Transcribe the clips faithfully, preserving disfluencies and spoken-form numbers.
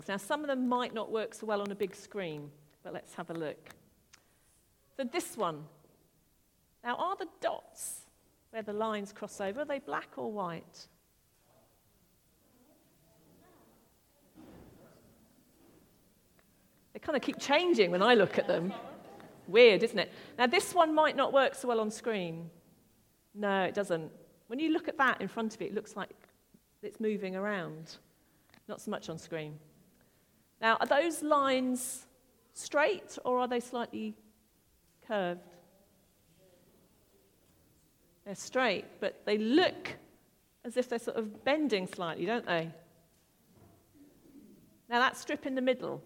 Now, some of them might not work so well on a big screen, but let's have a look. So this one. Now, are the dots where the lines cross over, are they black or white? They kind of keep changing when I look at them. Weird, isn't it? Now, this one might not work so well on screen. No, it doesn't. When you look at that in front of you, it looks like it's moving around. Not so much on screen. Now, are those lines straight or are they slightly curved? They're straight, but they look as if they're sort of bending slightly, don't they? Now, that strip in the middle,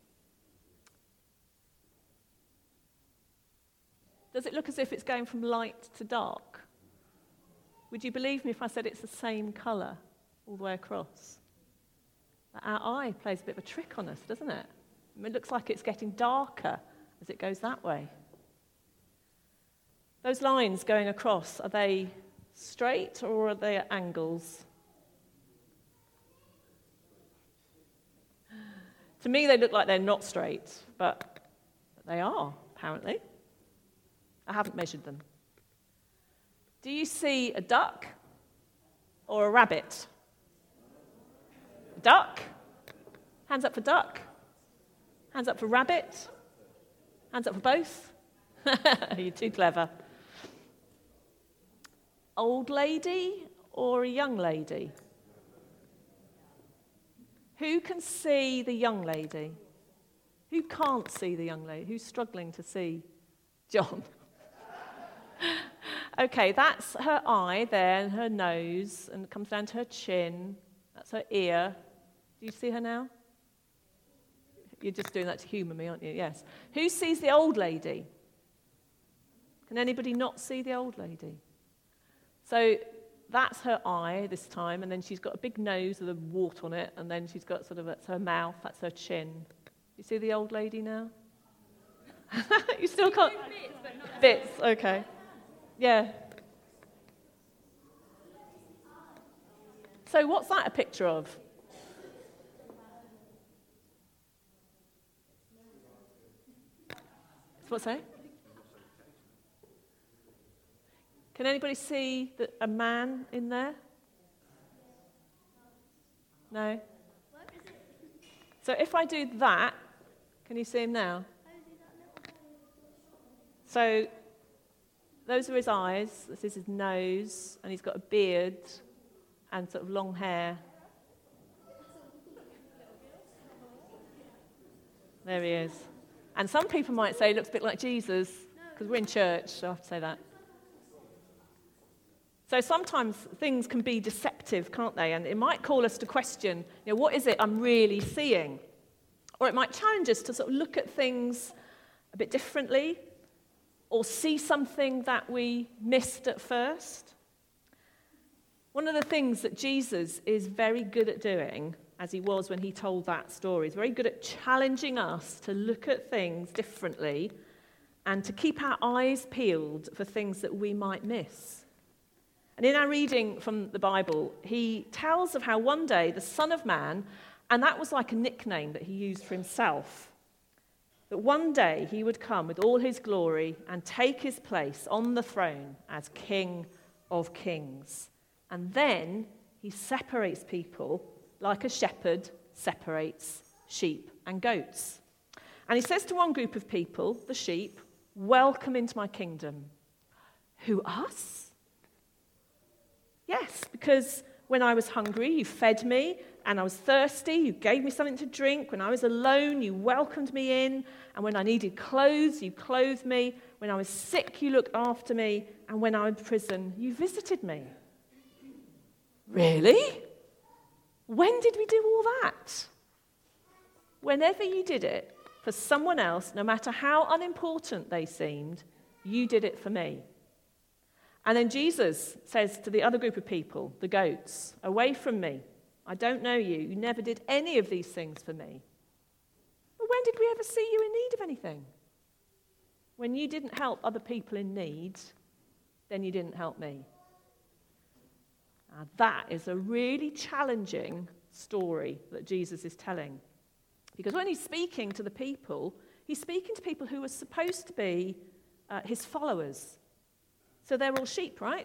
does it look as if it's going from light to dark? Would you believe me if I said it's the same colour all the way across? Our eye plays a bit of a trick on us, doesn't it? It looks like it's getting darker as it goes that way. Those lines going across, are they straight or are they at angles? To me, they look like they're not straight, but they are, apparently. I haven't measured them. Do you see a duck or a rabbit? Duck? Hands up for duck. Hands up for rabbit. Hands up for both. You're too clever. Old lady or a young lady? Who can see the young lady? Who can't see the young lady? Who's struggling to see John? Okay, that's her eye there and her nose, and it comes down to her chin. That's her ear. Do you see her now? You're just doing that to humour me, aren't you? Yes. Who sees the old lady? Can anybody not see the old lady? So that's her eye this time, and then she's got a big nose with a wart on it, and then she's got sort of, that's her mouth, that's her chin. You see the old lady now? You still can't? Bits, but not bits, okay. Yeah. So what's that a picture of? What's that? Can anybody see the, a man in there? No? So if I do that, can you see him now? So those are his eyes, this is his nose, and he's got a beard and sort of long hair. There he is. And some people might say he looks a bit like Jesus, because we're in church, so I have to say that. So sometimes things can be deceptive, can't they? And it might call us to question, you know, what is it I'm really seeing? Or it might challenge us to sort of look at things a bit differently, or see something that we missed at first. One of the things that Jesus is very good at doing, as he was when he told that story, is very good at challenging us to look at things differently and to keep our eyes peeled for things that we might miss. And in our reading from the Bible, he tells of how one day the Son of Man, and that was like a nickname that he used for himself, that one day he would come with all his glory and take his place on the throne as King of Kings. And then he separates people like a shepherd separates sheep and goats. And he says to one group of people, the sheep, "Welcome into my kingdom." Who, us? Yes, because when I was hungry, you fed me, and I was thirsty, you gave me something to drink. When I was alone, you welcomed me in, and when I needed clothes, you clothed me. When I was sick, you looked after me, and when I was in prison, you visited me. Really? When did we do all that? Whenever you did it for someone else, no matter how unimportant they seemed, you did it for me. And then Jesus says to the other group of people, the goats, "Away from me. I don't know you. You never did any of these things for me." But when did we ever see you in need of anything? When you didn't help other people in need, then you didn't help me. Now, that is a really challenging story that Jesus is telling. Because when he's speaking to the people, he's speaking to people who are supposed to be uh, his followers. So they're all sheep, right?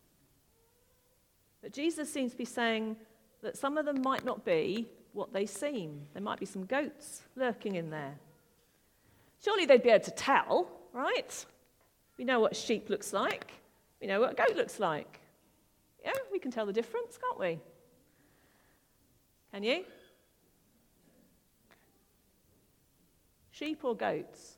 But Jesus seems to be saying that some of them might not be what they seem. There might be some goats lurking in there. Surely they'd be able to tell, right? We know what a sheep looks like. We know what a goat looks like. Yeah, we can tell the difference, can't we? Can you? Sheep or goats?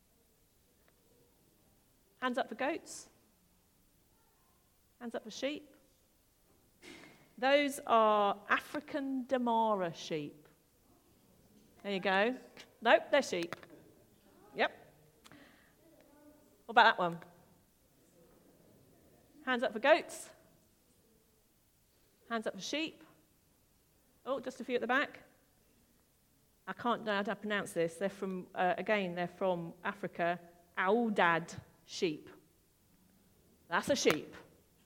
Hands up for goats. Hands up for sheep. Those are African Damara sheep. There you go. Nope, they're sheep. Yep. What about that one? Hands up for goats. Hands up for sheep. Oh, just a few at the back. I can't know how to pronounce this. They're from, uh, again, they're from Africa. Aoudad sheep. That's a sheep.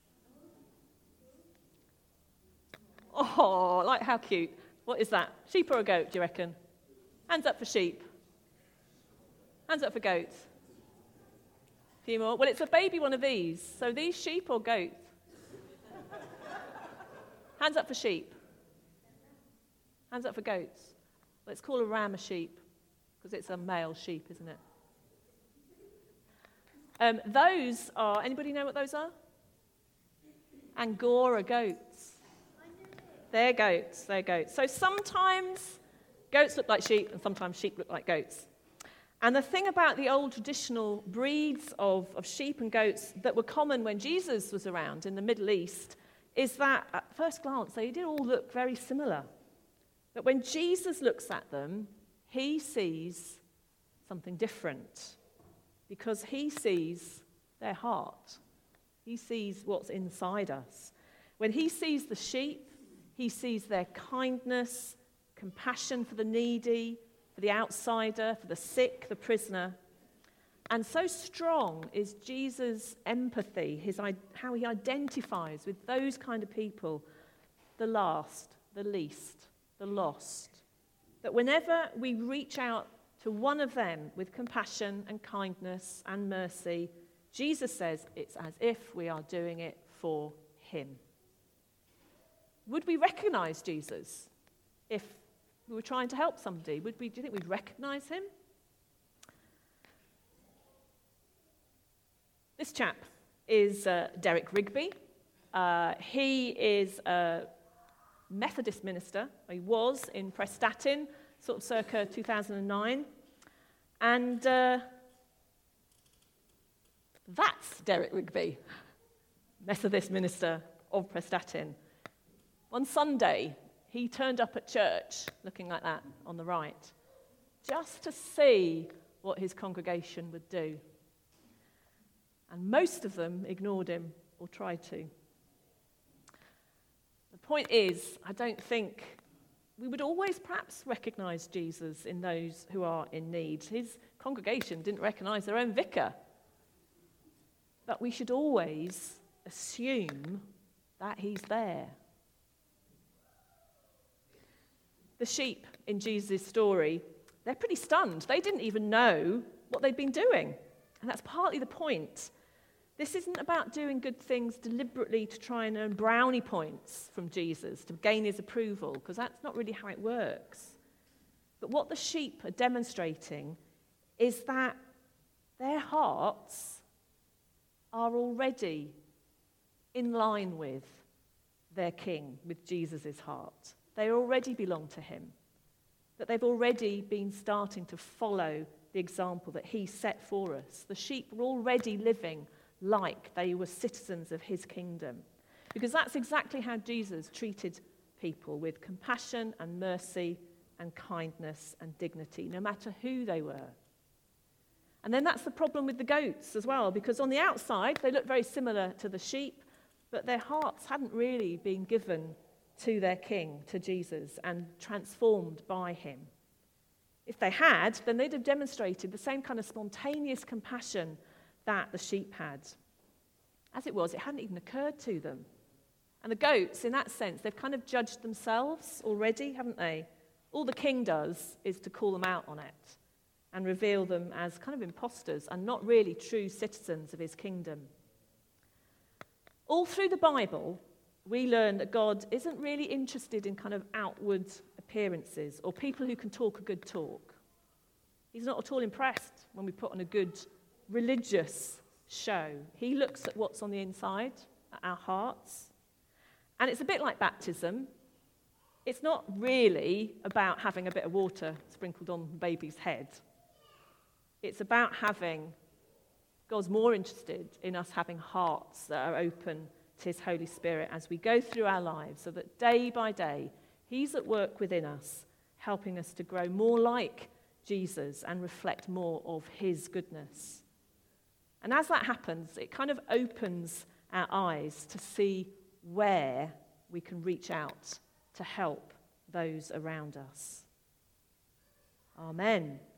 Oh, like how cute. What is that? Sheep or a goat, do you reckon? Hands up for sheep. Hands up for goats. A few more. Well, it's a baby one of these. So these sheep or goats? Hands up for sheep. Hands up for goats. Let's call a ram a sheep, because it's a male sheep, isn't it? Um, those are, anybody know what those are? Angora goats. They're goats, they're goats. So sometimes goats look like sheep, and sometimes sheep look like goats. And the thing about the old traditional breeds of, of sheep and goats that were common when Jesus was around in the Middle East is that, at first glance, they did all look very similar. But when Jesus looks at them, he sees something different because he sees their heart. He sees what's inside us. When he sees the sheep, he sees their kindness, compassion for the needy, for the outsider, for the sick, the prisoner. And so strong is Jesus' empathy, his, how he identifies with those kind of people, the last, the least, the lost, that whenever we reach out to one of them with compassion and kindness and mercy, Jesus says it's as if we are doing it for him. Would we recognize Jesus if we were trying to help somebody? Would we, do you think we'd recognize him? This chap is uh, Derek Rigby. Uh, he is a Methodist minister. He was in Prestatyn, sort of circa two thousand nine. And uh, that's Derek Rigby, Methodist minister of Prestatyn. One Sunday, he turned up at church, looking like that on the right, just to see what his congregation would do. And most of them ignored him or tried to. The point is, I don't think we would always perhaps recognize Jesus in those who are in need. His congregation didn't recognize their own vicar. But we should always assume that he's there. The sheep in Jesus' story, they're pretty stunned. They didn't even know what they'd been doing. And that's partly the point. This isn't about doing good things deliberately to try and earn brownie points from Jesus, to gain his approval, because that's not really how it works. But what the sheep are demonstrating is that their hearts are already in line with their king, with Jesus' heart. They already belong to him. That they've already been starting to follow the example that he set for us. The sheep were already living like they were citizens of his kingdom. Because that's exactly how Jesus treated people, with compassion and mercy and kindness and dignity, no matter who they were. And then that's the problem with the goats as well, because on the outside they look very similar to the sheep, but their hearts hadn't really been given to their king, to Jesus, and transformed by him. If they had, then they'd have demonstrated the same kind of spontaneous compassion that the sheep had. As it was, it hadn't even occurred to them. And the goats, in that sense, they've kind of judged themselves already, haven't they? All the king does is to call them out on it and reveal them as kind of imposters and not really true citizens of his kingdom. All through the Bible, we learn that God isn't really interested in kind of outward appearances or people who can talk a good talk. He's not at all impressed when we put on a good religious show. He looks at what's on the inside, at our hearts. And it's a bit like baptism. It's not really about having a bit of water sprinkled on the baby's head. It's about having, God's more interested in us having hearts that are open to his Holy Spirit as we go through our lives, so that day by day, he's at work within us, helping us to grow more like Jesus and reflect more of his goodness. And as that happens, it kind of opens our eyes to see where we can reach out to help those around us. Amen.